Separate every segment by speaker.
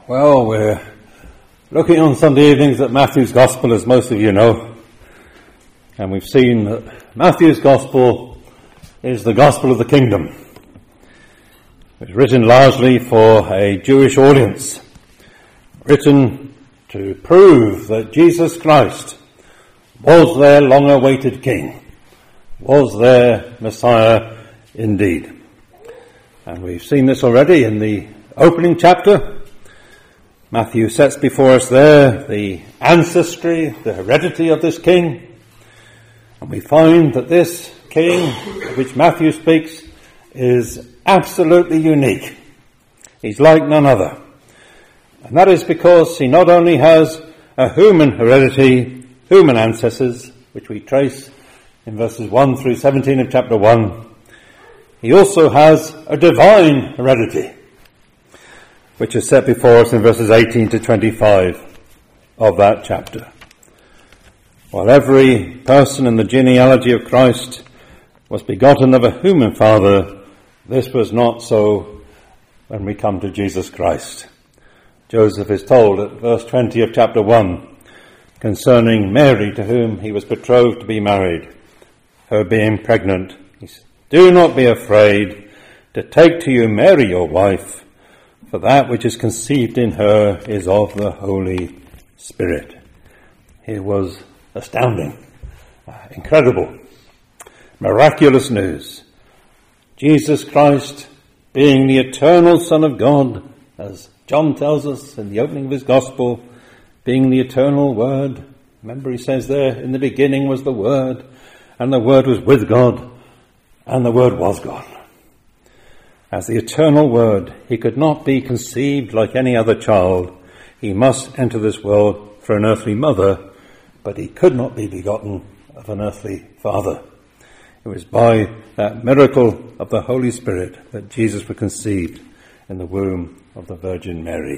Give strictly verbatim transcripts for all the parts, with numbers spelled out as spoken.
Speaker 1: Well, we're looking on Sunday evenings at Matthew's Gospel, as most of you know. And we've seen that Matthew's Gospel is the Gospel of the Kingdom. It's written largely for a Jewish audience. Written to prove that Jesus Christ was their long-awaited King. Was their Messiah indeed. And we've seen this already in the opening chapter. Matthew sets before us there the ancestry, the heredity of this king. And we find that this king of which Matthew speaks is absolutely unique. He's like none other. And that is because he not only has a human heredity, human ancestors, which we trace in verses one through seventeen of chapter one, he also has a divine heredity, which is set before us in verses eighteen to twenty-five of that chapter. While every person in the genealogy of Christ was begotten of a human father, this was not so when we come to Jesus Christ. Joseph is told at verse twenty of chapter one concerning Mary, to whom he was betrothed to be married, her being pregnant, he said, "Do not be afraid to take to you Mary your wife, for that which is conceived in her is of the Holy Spirit." It was astounding, incredible, miraculous news. Jesus Christ, being the eternal Son of God, as John tells us in the opening of his Gospel, being the eternal Word. Remember, he says there, in the beginning was the Word, and the Word was with God, and the Word was God. As the eternal Word, he could not be conceived like any other child. He must enter this world for an earthly mother, but he could not be begotten of an earthly father. It was by that miracle of the Holy Spirit that Jesus was conceived in the womb of the Virgin Mary.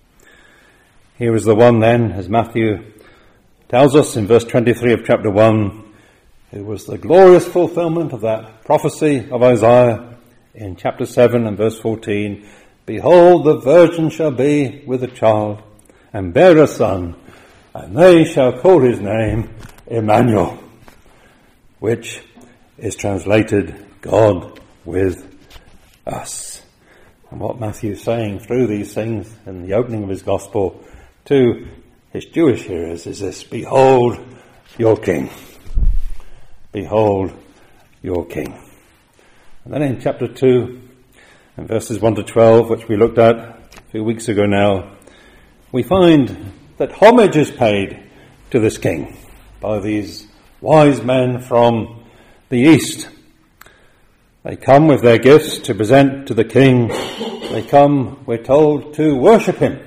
Speaker 1: Here is the one then, as Matthew tells us in verse twenty-three of chapter one, who was the glorious fulfillment of that prophecy of Isaiah in chapter seven and verse fourteen. "Behold, the virgin shall be with a child, and bear a son, and they shall call his name Emmanuel," which is translated God with us. And what Matthew is saying through these things in the opening of his Gospel to his Jewish hearers is this: behold your King. Behold your King. And then in chapter two, and verses one to twelve, which we looked at a few weeks ago now, we find that homage is paid to this king by these wise men from the east. They come with their gifts to present to the king. They come, we're told, to worship him.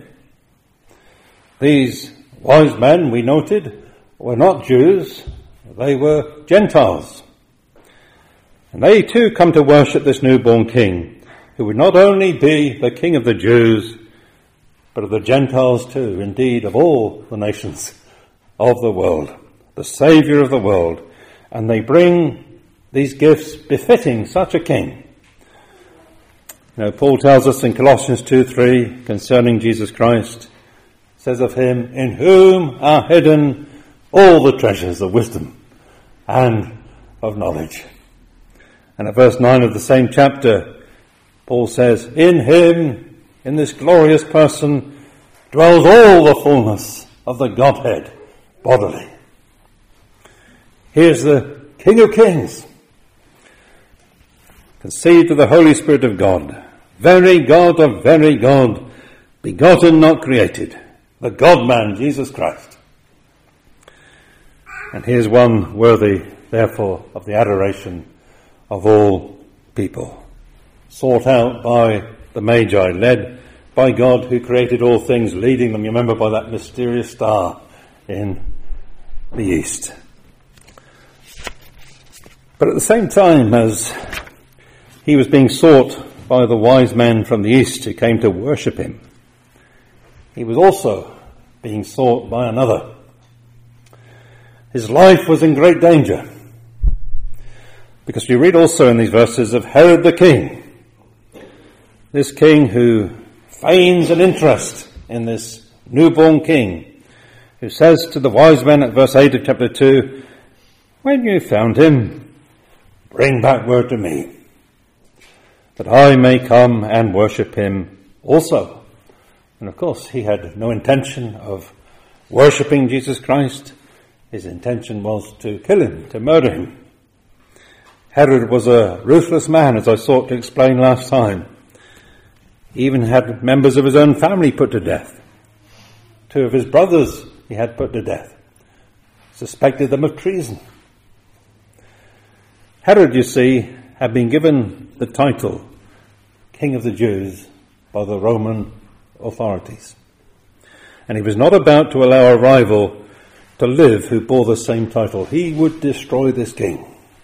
Speaker 1: These wise men, we noted, were not Jews. They were Gentiles. And they too come to worship this newborn king, who would not only be the king of the Jews, but of the Gentiles too, indeed of all the nations of the world, the Saviour of the world. And they bring these gifts befitting such a king. You know, Paul tells us in Colossians two three concerning Jesus Christ, says of him, "In whom are hidden all the treasures of wisdom and of knowledge." And at verse nine of the same chapter, Paul says, "In him, in this glorious person, dwells all the fullness of the Godhead bodily." Here's the King of Kings, conceived of the Holy Spirit of God, very God of very God, begotten, not created, the God-man, Jesus Christ. And here's one worthy, therefore, of the adoration of all people, sought out by the Magi, led by God who created all things, leading them, you remember, by that mysterious star in the east. But at the same time as he was being sought by the wise men from the east who came to worship him, he was also being sought by another. His life was in great danger, because we read also in these verses of Herod the king, this king who feigns an interest in this newborn king, who says to the wise men at verse eight of chapter two, "When you found him, bring back word to me, that I may come and worship him also." And of course, he had no intention of worshipping Jesus Christ. His intention was to kill him, to murder him. Herod was a ruthless man, as I sought to explain last time. He even had members of his own family put to death. Two of his brothers he had put to death, suspected them of treason. Herod, you see, had been given the title King of the Jews by the Roman authorities. And he was not about to allow a rival to live who bore the same title. He would destroy this king.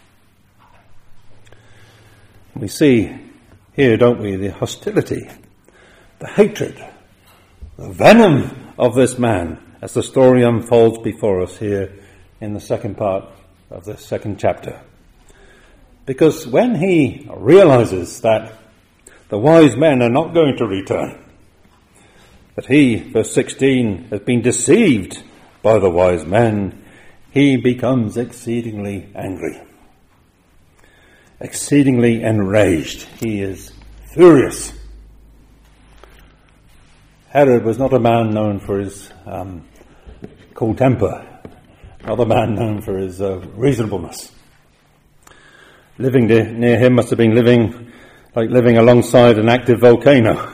Speaker 1: We see here, don't we, the hostility, the hatred, the venom of this man as the story unfolds before us here in the second part of the second chapter. Because when he realizes that the wise men are not going to return, that he, verse sixteen, has been deceived by the wise men, he becomes exceedingly angry, exceedingly enraged. He is furious. Herod was not a man known for his um, cool temper, not a man known for his uh, reasonableness. Living de- near him must have been living like living alongside an active volcano.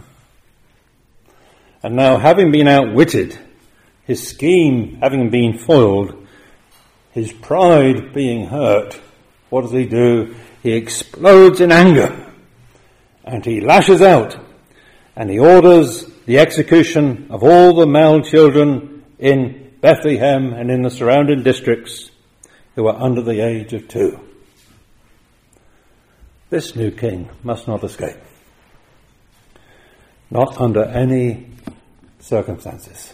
Speaker 1: And now, having been outwitted, his scheme having been foiled, his pride being hurt, what does he do? He explodes in anger, and he lashes out, and he orders the execution of all the male children in Bethlehem and in the surrounding districts who are under the age of two. This new king must not escape. Not under any circumstances.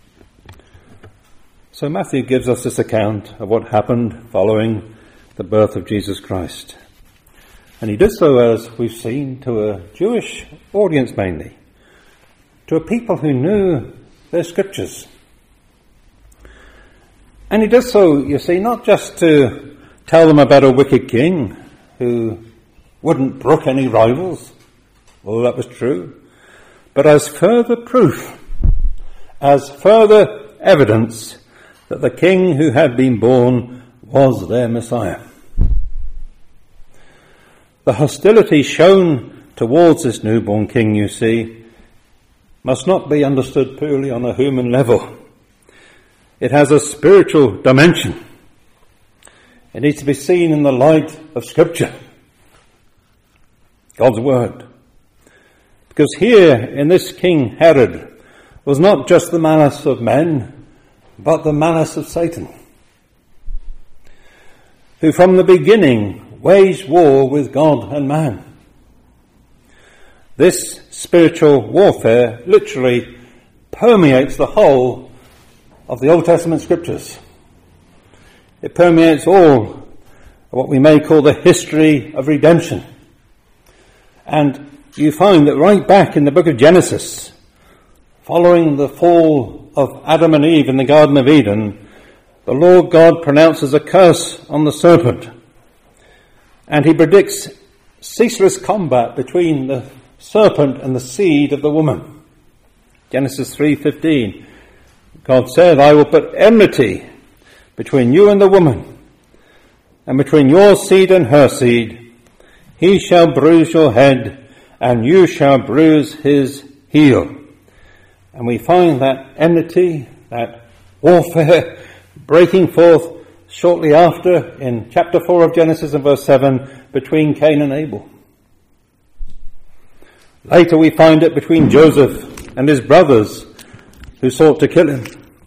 Speaker 1: So Matthew gives us this account of what happened following the birth of Jesus Christ. And he did so, as we've seen, to a Jewish audience mainly, to a people who knew their scriptures. And he does so, you see, not just to tell them about a wicked king who wouldn't brook any rivals, although that was true, but as further proof, as further evidence that the king who had been born was their Messiah. The hostility shown towards this newborn king, you see, must not be understood purely on a human level. It has a spiritual dimension. It needs to be seen in the light of Scripture, God's Word. Because here in this King Herod was not just the malice of men, but the malice of Satan, who from the beginning waged war with God and man. This spiritual warfare literally permeates the whole of the Old Testament scriptures. It permeates all of what we may call the history of redemption. And you find that right back in the book of Genesis, following the fall of Adam and Eve in the Garden of Eden, the Lord God pronounces a curse on the serpent. And he predicts ceaseless combat between the serpent and the seed of the woman. Genesis three fifteen. God said, "I will put enmity between you and the woman, and between your seed and her seed. He shall bruise your head, and you shall bruise his heel." And we find that enmity, that warfare, breaking forth shortly after in chapter four of Genesis and verse seven between Cain and Abel. Later we find it between Joseph and his brothers who sought to kill him.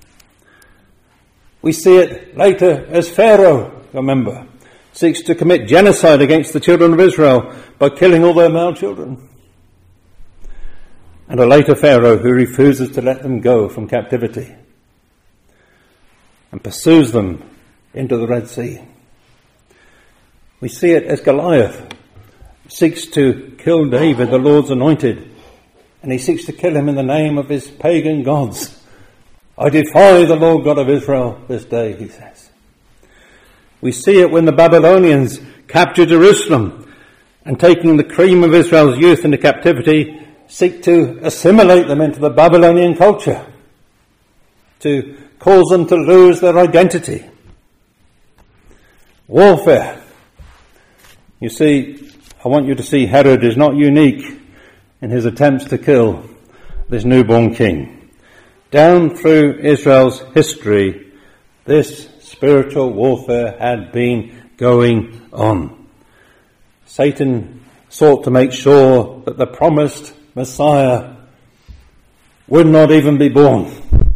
Speaker 1: We see it later as Pharaoh, remember, seeks to commit genocide against the children of Israel by killing all their male children. And a later Pharaoh who refuses to let them go from captivity and pursues them into the Red Sea. We see it as Goliath seeks to kill David, the Lord's anointed, and he seeks to kill him in the name of his pagan gods. I defy the Lord God of Israel this day, he says. We see it when the Babylonians capture Jerusalem and, taking the cream of Israel's youth into captivity, seek to assimilate them into the Babylonian culture, to cause them to lose their identity. Warfare. You see, I want you to see Herod is not unique in his attempts to kill this newborn king. Down through Israel's history, this spiritual warfare had been going on. Satan sought to make sure that the promised Messiah would not even be born.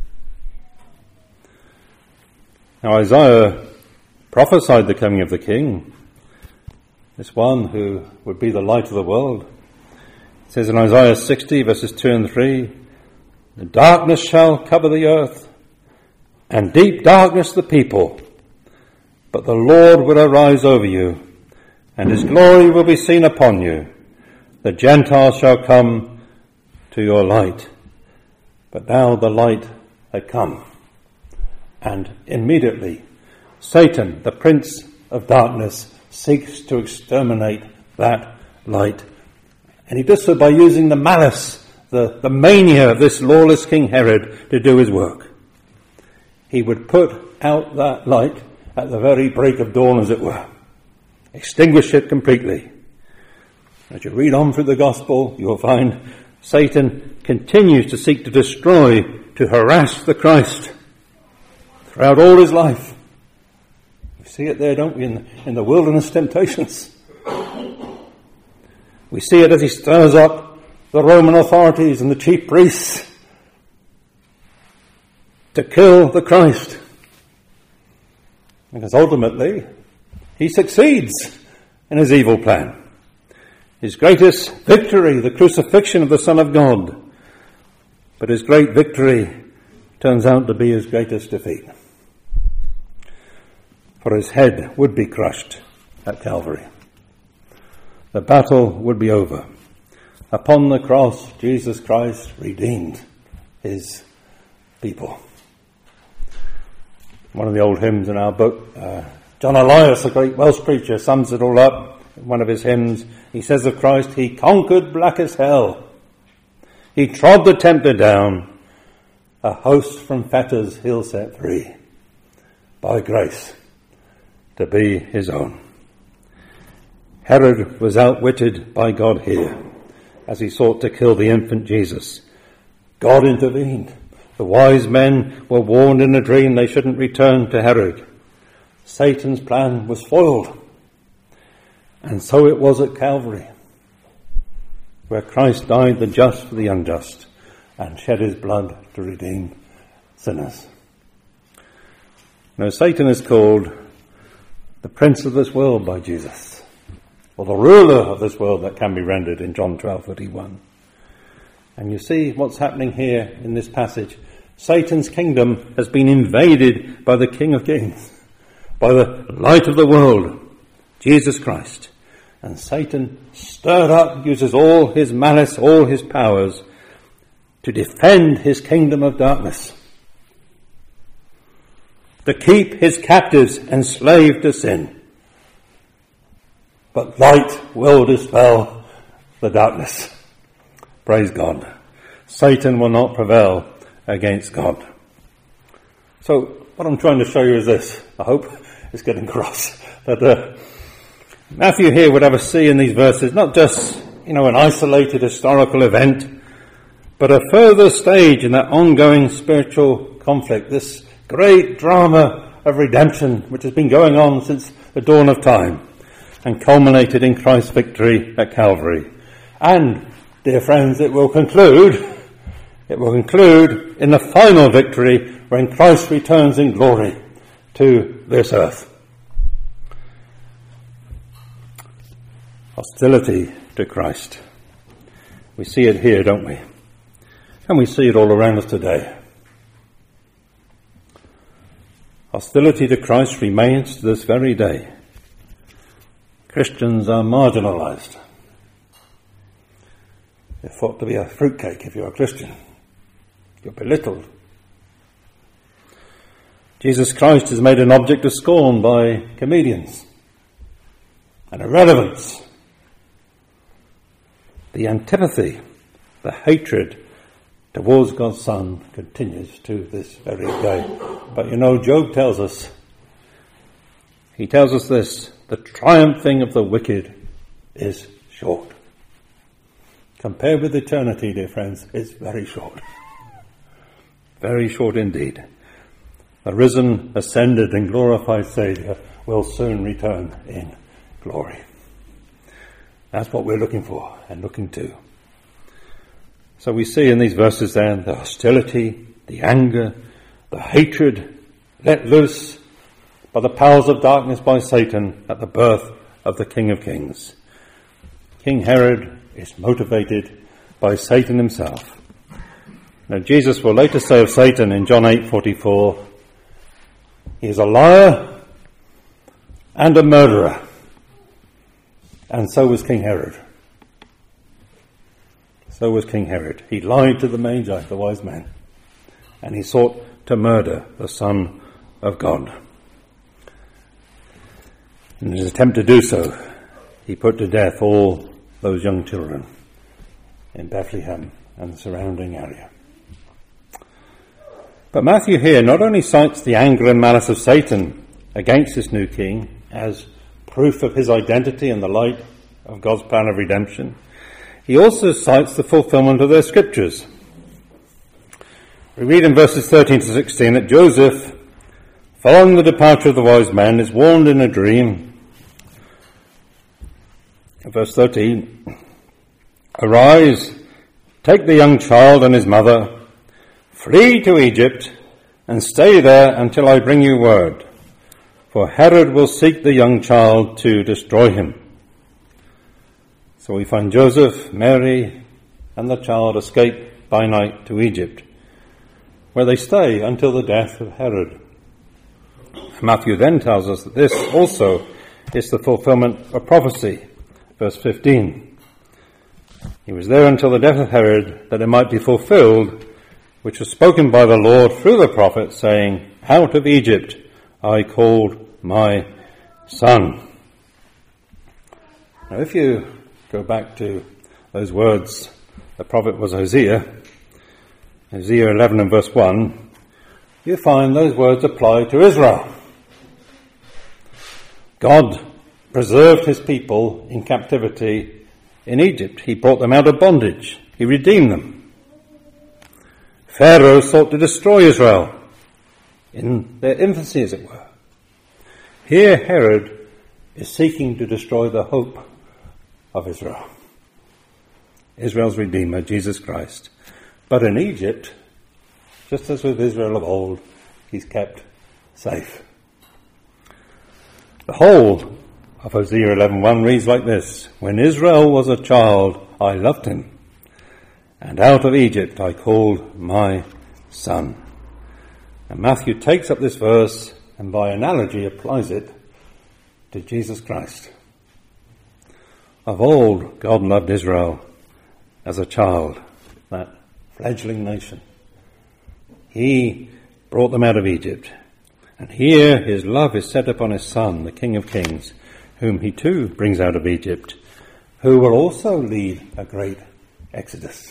Speaker 1: Now Isaiah prophesied the coming of the king, this one who would be the light of the world. It says in Isaiah sixty, verses two and three, the darkness shall cover the earth, and deep darkness the people. But the Lord will arise over you, and his glory will be seen upon you. The Gentiles shall come to your light. But now the light had come, and immediately Satan, the prince of darkness, seeks to exterminate that light. And he does so by using the malice, the, the mania of this lawless King Herod to do his work. He would put out that light at the very break of dawn, as it were. Extinguish it completely. As you read on through the gospel, you will find Satan continues to seek to destroy, to harass the Christ throughout all his life. We see it there, don't we, in the, in the wilderness temptations. We see it as he stirs up the Roman authorities and the chief priests to kill the Christ. Because ultimately, he succeeds in his evil plan. His greatest victory, the crucifixion of the Son of God. But his great victory turns out to be his greatest defeat. For his head would be crushed at Calvary. The battle would be over. Upon the cross, Jesus Christ redeemed his people. One of the old hymns in our book, uh, John Elias, a great Welsh preacher, sums it all up in one of his hymns. He says of Christ, he conquered black as hell. He trod the tempter down. A host from fetters he'll set free. By grace, to be his own. Herod was outwitted by God here as he sought to kill the infant Jesus. God intervened. The wise men were warned in a dream they shouldn't return to Herod. Satan's plan was foiled. And so it was at Calvary, where Christ died the just for the unjust and shed his blood to redeem sinners. Now Satan is called the prince of this world by Jesus, or the ruler of this world, that can be rendered in John twelve thirty-one. And you see what's happening here in this passage. Satan's kingdom has been invaded by the King of Kings, by the light of the world, Jesus Christ. And Satan, stirred up, uses all his malice, all his powers to defend his kingdom of darkness, to keep his captives enslaved to sin. But light will dispel the darkness. Praise God. Satan will not prevail against God. So what I'm trying to show you is this. I hope it's getting across. That uh, Matthew here would have us see in these verses not just, you know, an isolated historical event, but a further stage in that ongoing spiritual conflict, this great drama of redemption which has been going on since the dawn of time and culminated in Christ's victory at Calvary. And, dear friends, it will conclude, it will conclude in the final victory when Christ returns in glory to this earth. Hostility to Christ. We see it here, don't we? And we see it all around us today. Hostility to Christ remains to this very day. Christians are marginalized. You're thought to be a fruitcake if you're a Christian. You're belittled. Jesus Christ is made an object of scorn by comedians and irrelevance. The antipathy, the hatred towards God's Son continues to this very day. But you know, Job tells us, he tells us this, the triumphing of the wicked is short. Compared with eternity, dear friends, it's very short. Very short indeed. The risen, ascended and glorified Saviour will soon return in glory. That's what we're looking for and looking to. So we see in these verses then the hostility, the anger, the hatred let loose by the powers of darkness by Satan at the birth of the King of Kings. King Herod is motivated by Satan himself. Now Jesus will later say of Satan in John eight forty-four, he is a liar and a murderer. And so was King Herod. So was King Herod. He lied to the Magi, the wise men, and he sought to murder the Son of God. In his attempt to do so, he put to death all those young children in Bethlehem and the surrounding area. But Matthew here not only cites the anger and malice of Satan against this new king as proof of his identity in the light of God's plan of redemption, he also cites the fulfillment of their scriptures. We read in verses thirteen to sixteen that Joseph, following the departure of the wise men, is warned in a dream. Verse thirteen, arise, take the young child and his mother, flee to Egypt, and stay there until I bring you word, for Herod will seek the young child to destroy him. So we find Joseph, Mary, and the child escape by night to Egypt, where they stay until the death of Herod. Matthew then tells us that this also is the fulfillment of prophecy. Verse fifteen, he was there until the death of Herod, that it might be fulfilled, which was spoken by the Lord through the prophet, saying, out of Egypt I called my son. Now if you go back to those words, the prophet was Hosea, Hosea eleven and verse one, you find those words apply to Israel. God preserved his people in captivity in Egypt. He brought them out of bondage. He redeemed them. Pharaoh sought to destroy Israel in their infancy, as it were. Here Herod is seeking to destroy the hope of Israel. Israel's Redeemer, Jesus Christ. But in Egypt, just as with Israel of old, he's kept safe. The whole of Hosea eleven one reads like this, when Israel was a child, I loved him, and out of Egypt I called my son. And Matthew takes up this verse and by analogy applies it to Jesus Christ. Of old, God loved Israel as a child, that fledgling nation. He brought them out of Egypt. And here his love is set upon his Son, the King of Kings, whom he too brings out of Egypt, who will also lead a great exodus,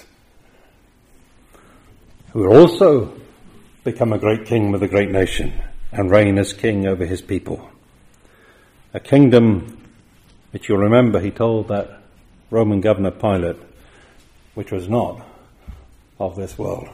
Speaker 1: who will also become a great king with a great nation and reign as king over his people. A kingdom which you'll remember he told that Roman governor Pilate, which was not of this world.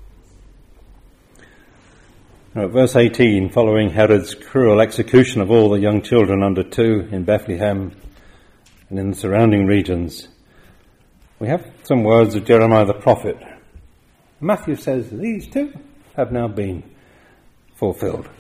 Speaker 1: Now, at verse eighteen, following Herod's cruel execution of all the young children under two in Bethlehem and in the surrounding regions, we have some words of Jeremiah the prophet. Matthew says these too have now been fulfilled.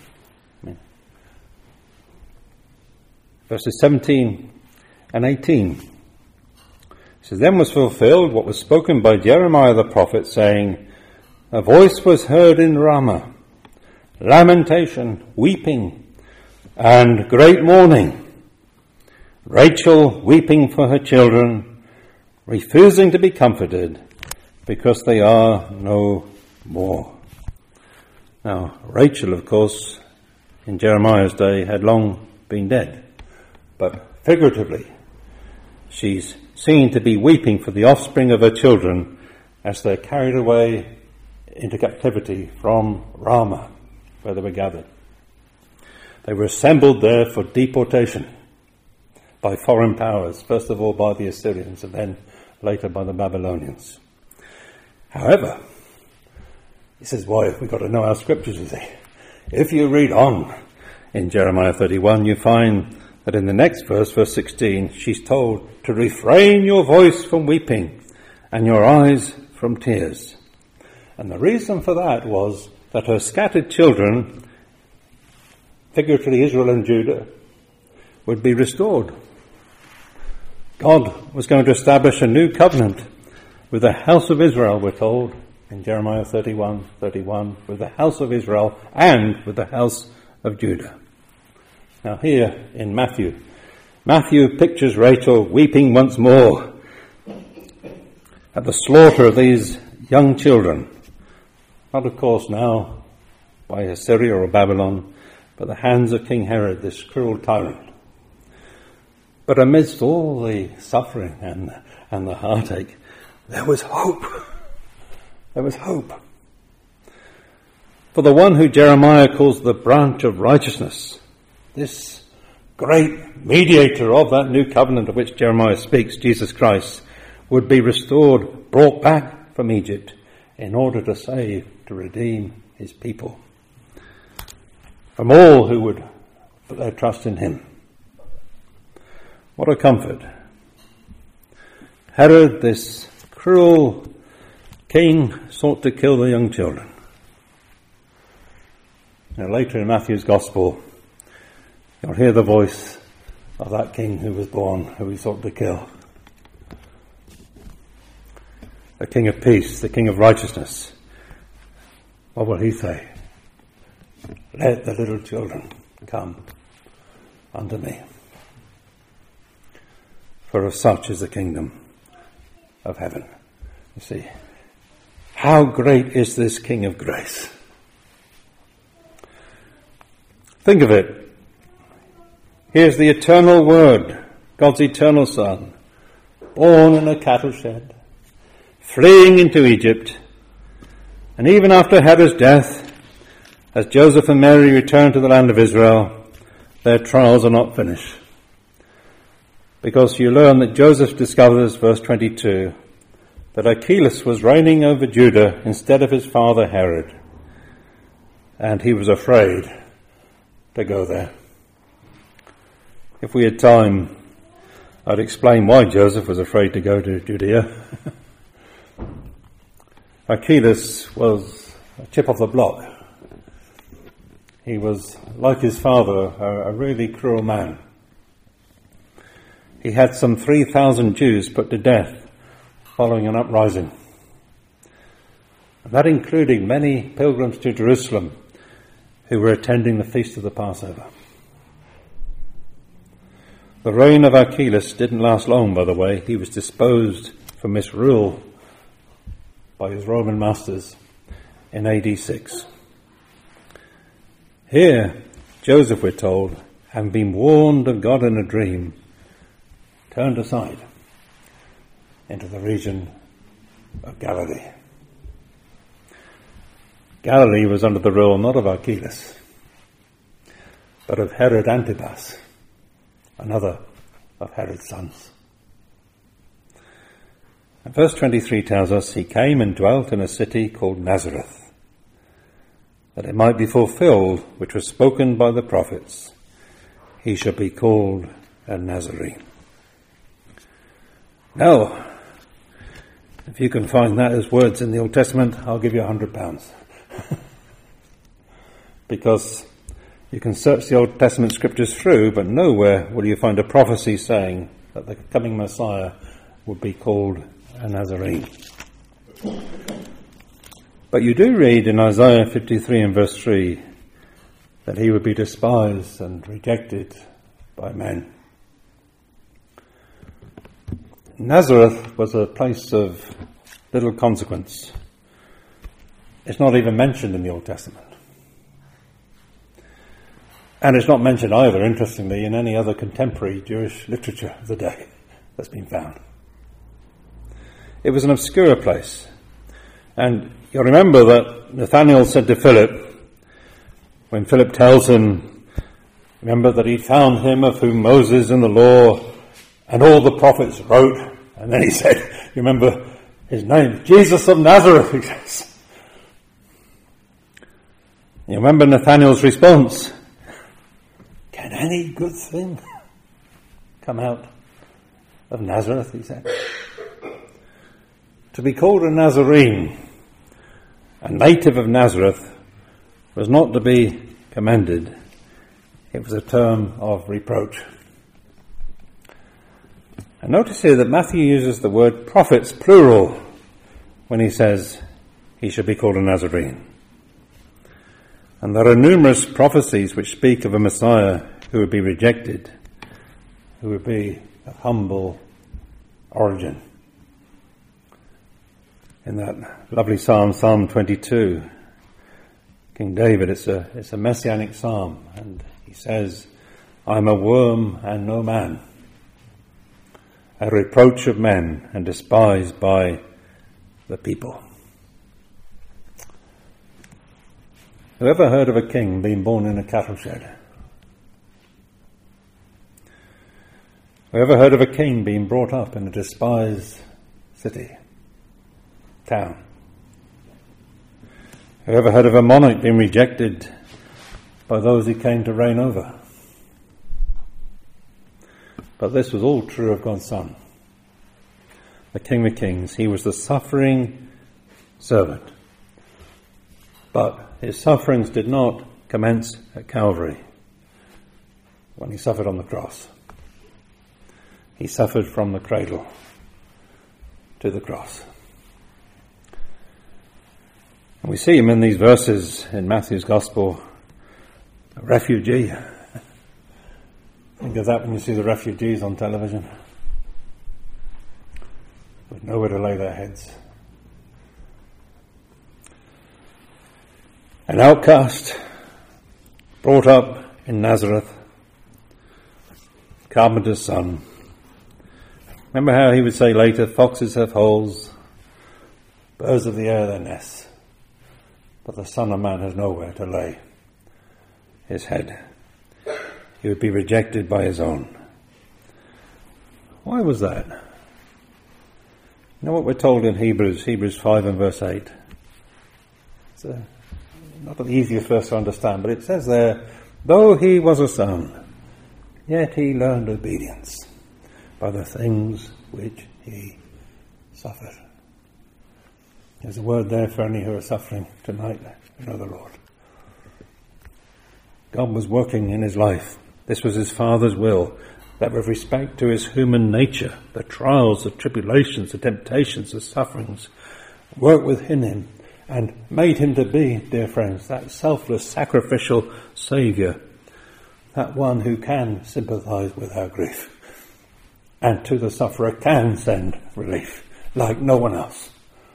Speaker 1: Verses seventeen and eighteen. It says, then was fulfilled what was spoken by Jeremiah the prophet, saying, a voice was heard in Ramah, lamentation, weeping, and great mourning. Rachel weeping for her children, refusing to be comforted because they are no more. Now, Rachel, of course, in Jeremiah's day had long been dead, but figuratively, she's seen to be weeping for the offspring of her children as they're carried away into captivity from Ramah, where they were gathered. They were assembled there for deportation by foreign powers, first of all by the Assyrians and then later by the Babylonians. However, this is why we've got to know our scriptures, you see. If you read on in Jeremiah thirty-one, you find that in the next verse, verse sixteen, she's told to refrain your voice from weeping and your eyes from tears. And the reason for that was that her scattered children, figuratively Israel and Judah, would be restored. God was going to establish a new covenant with the house of Israel, we're told in Jeremiah thirty-one, thirty-one, with the house of Israel and with the house of Judah. Now here in Matthew, Matthew pictures Rachel weeping once more at the slaughter of these young children. Not, of course, now by Assyria or Babylon, but the hands of King Herod, this cruel tyrant. But amidst all the suffering and, and the heartache, there was hope. There was hope. For the one who Jeremiah calls the branch of righteousness, this great mediator of that new covenant of which Jeremiah speaks, Jesus Christ, would be restored, brought back from Egypt in order to save, to redeem his people from all who would put their trust in him. What a comfort. Herod, this cruel king, sought to kill the young children. Now later in Matthew's Gospel, you'll hear the voice of that king who was born, who he sought to kill. The King of Peace, the King of Righteousness. What will he say? Let the little children come unto me. For of such is the kingdom of heaven. You see, how great is this King of grace? Think of it. Here's the eternal Word, God's eternal Son, born in a cattle shed, fleeing into Egypt, and even after Herod's death, as Joseph and Mary return to the land of Israel, their trials are not finished. Because you learn that Joseph discovers, verse twenty-two, that Archelaus was reigning over Judah instead of his father Herod, and he was afraid to go there. If we had time, I'd explain why Joseph was afraid to go to Judea. Archelaus was a chip off the block. He was, like his father, a, a really cruel man. He had some three thousand Jews put to death following an uprising. And that included many pilgrims to Jerusalem who were attending the feast of the Passover. The reign of Archelaus didn't last long, by the way. He was disposed for misrule by his Roman masters in A D six. Here, Joseph, we're told, having been warned of God in a dream, turned aside into the region of Galilee. Galilee was under the rule not of Archelaus, but of Herod Antipas, another of Herod's sons. And verse twenty-three tells us, he came and dwelt in a city called Nazareth, that it might be fulfilled which was spoken by the prophets, he shall be called a Nazarene. Now, if you can find that as words in the Old Testament, I'll give you a hundred pounds. Because you can search the Old Testament scriptures through, but nowhere will you find a prophecy saying that the coming Messiah would be called a Nazarene. But you do read in Isaiah fifty-three and verse three that he would be despised and rejected by men. Nazareth was a place of little consequence. It's not even mentioned in the Old Testament. And it's not mentioned either, interestingly, in any other contemporary Jewish literature of the day that's been found. It was an obscure place. And you'll remember that Nathanael said to Philip, when Philip tells him, remember that he found him of whom Moses and the law and all the prophets wrote. And then he said, you remember his name, Jesus of Nazareth, he says. You remember Nathanael's response, can any good thing come out of Nazareth, he said. To be called a Nazarene, a native of Nazareth, was not to be commended. It was a term of reproach. And notice here that Matthew uses the word prophets, plural, when he says he should be called a Nazarene. And there are numerous prophecies which speak of a Messiah who would be rejected, who would be of humble origin. In that lovely psalm, Psalm twenty-two, King David, it's a, it's a messianic psalm, and he says, I'm a worm and no man, a reproach of men and despised by the people. Whoever heard of a king being born in a cattle shed? Whoever heard of a king being brought up in a despised city, town? Whoever heard of a monarch being rejected by those he came to reign over? But this was all true of God's Son, the King of Kings. He was the suffering servant. But his sufferings did not commence at Calvary when he suffered on the cross. He suffered from the cradle to the cross. And we see him in these verses in Matthew's Gospel, a refugee. Think of that when you see the refugees on television, with nowhere to lay their heads. An outcast, brought up in Nazareth, carpenter's son. Remember how he would say later, foxes have holes, birds of the air their nests, but the Son of Man has nowhere to lay his head. He would be rejected by his own. Why was that? You know what we're told in Hebrews, Hebrews five and verse eight? It's a, not the easiest verse to understand, but it says there, though he was a son, yet he learned obedience by the things which he suffered. There's a word there for any who are suffering tonight, you know the Lord. God was working in his life. This was his Father's will, that with respect to his human nature, the trials, the tribulations, the temptations, the sufferings, worked within him and made him to be, dear friends, that selfless, sacrificial Saviour, that one who can sympathise with our grief, and to the sufferer can send relief like no one else.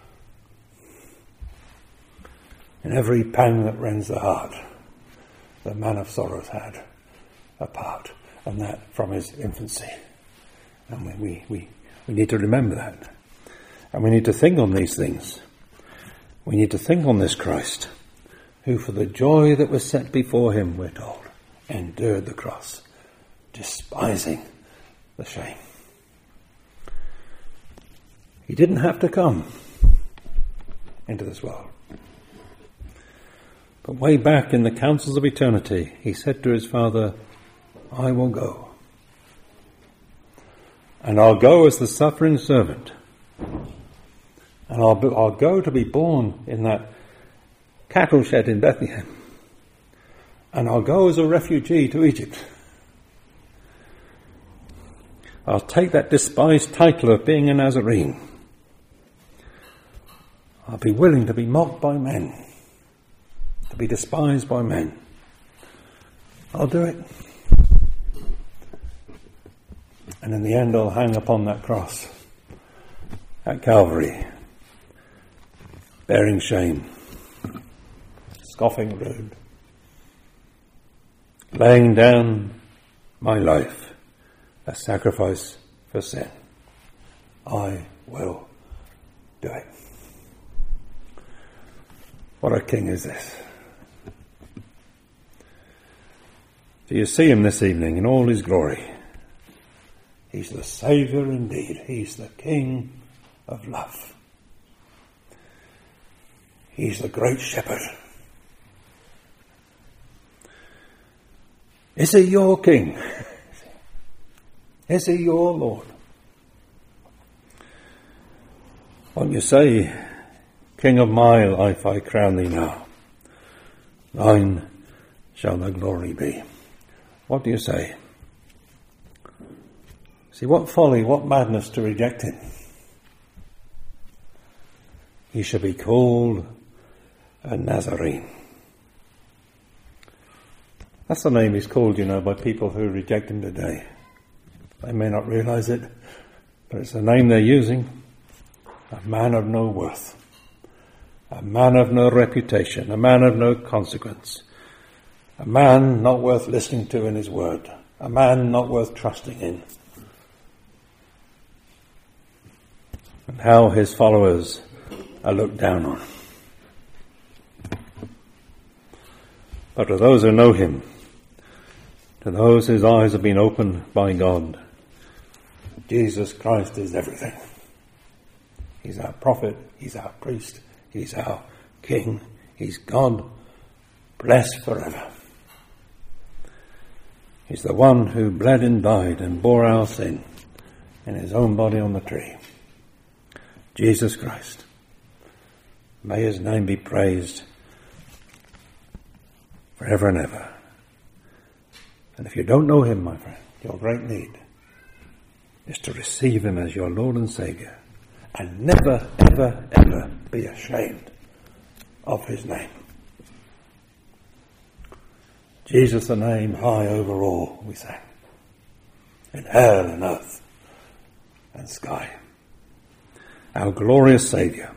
Speaker 1: In every pang that rends the heart, the man of sorrows had a part, and that from his infancy. And we, we, we, we need to remember that. And we need to think on these things. We need to think on this Christ, who for the joy that was set before him, we're told, endured the cross, despising the shame. He didn't have to come into this world. But way back in the councils of eternity, he said to his Father, I will go. And I'll go as the suffering servant. And I'll, be, I'll go to be born in that cattle shed in Bethlehem. And I'll go as a refugee to Egypt. I'll take that despised title of being a Nazarene. I'll be willing to be mocked by men, to be despised by men. I'll do it. And in the end I'll hang upon that cross at Calvary, bearing shame, scoffing rude, laying down my life a sacrifice for sin. I will do it. What a king is this? Do you see him this evening in all his glory? He's the Saviour indeed. He's the King of love. He's the great shepherd. Is he your king? Is he your Lord? Won't you say, King of my life, I crown thee now. Thine shall the glory be. What do you say? See, what folly, what madness to reject him. He shall be called a Nazarene. That's the name he's called, you know, by people who reject him today. They may not realize it, but it's the name they're using. A man of no worth. A man of no reputation. A man of no consequence. A man not worth listening to in his word. A man not worth trusting in. And how his followers are looked down on. But to those who know him, to those whose eyes have been opened by God, Jesus Christ is everything. He's our prophet, he's our priest, he's our king, he's God, blessed forever. He's the one who bled and died and bore our sin in his own body on the tree. Jesus Christ. May his name be praised forever and ever. And if you don't know him, my friend, your great need is to receive him as your Lord and Saviour and never, ever, ever be ashamed of his name. Jesus the name high over all, we sang, in hell and earth and sky. Our glorious Saviour,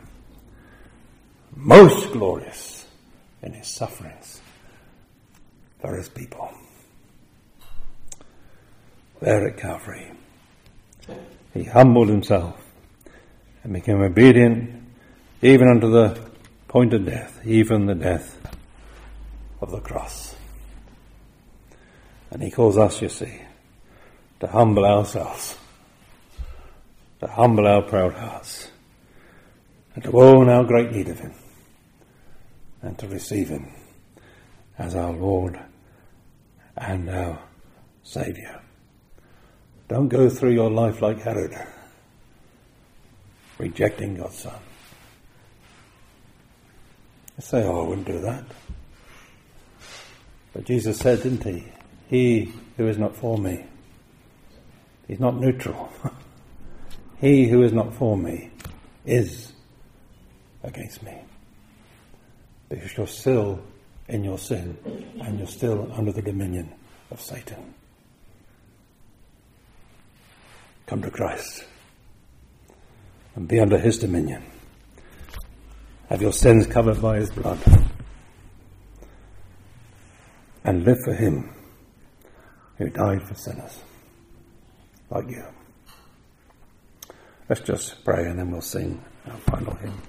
Speaker 1: most glorious in his sufferings for his people. There at Calvary, he humbled himself and became obedient even unto the point of death, even the death of the cross. And he calls us, you see, to humble ourselves, to humble our proud hearts, and to own our great need of him, and to receive him as our Lord and our Saviour. Don't go through your life like Herod, rejecting God's Son. You say, oh, I wouldn't do that. But Jesus said, didn't he? He who is not for me, he's not neutral. He who is not for me is against me. Because you're still in your sin and you're still under the dominion of Satan. Come to Christ and be under his dominion. Have your sins covered by his blood. And live for him who died for sinners like you. Let's just pray and then we'll sing our final hymn.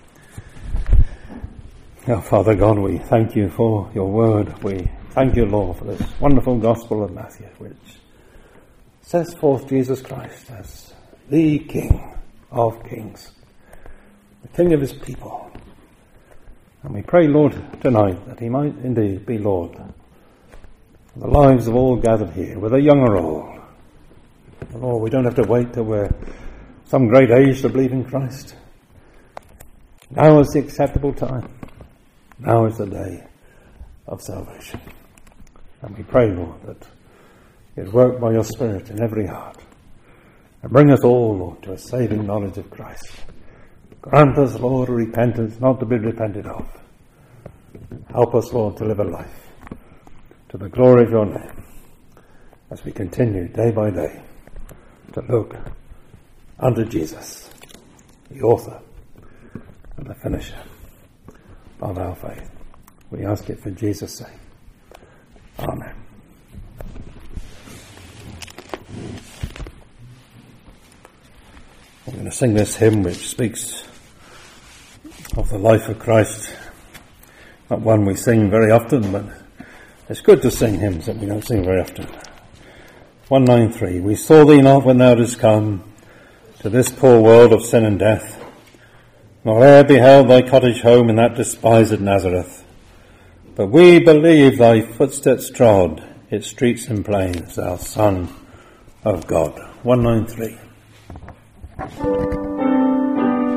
Speaker 1: Now, Father God, we thank you for your word. We thank you, Lord, for this wonderful gospel of Matthew, which sets forth Jesus Christ as the King of kings, the King of his people. And we pray, Lord, tonight that he might indeed be Lord of the lives of all gathered here, whether young or old. Lord, we don't have to wait till we're some great age to believe in Christ. Now is the acceptable time. Now is the day of salvation. And we pray, Lord, that you'd work by your Spirit in every heart and bring us all, Lord, to a saving knowledge of Christ. Grant us, Lord, repentance not to be repented of. Help us, Lord, to live a life to the glory of your name as we continue day by day to look unto Jesus, the author and the finisher of our faith. We ask it for Jesus' sake. Amen. We're going to sing this hymn which speaks of the life of Christ. Not one we sing very often, but it's good to sing hymns that we don't sing very often. one ninety-three. We saw thee not when thou didst come to this poor world of sin and death, nor e'er beheld thy cottage home in that despised Nazareth. But we believe thy footsteps trod its streets and plains, thou Son of God. one ninety-three.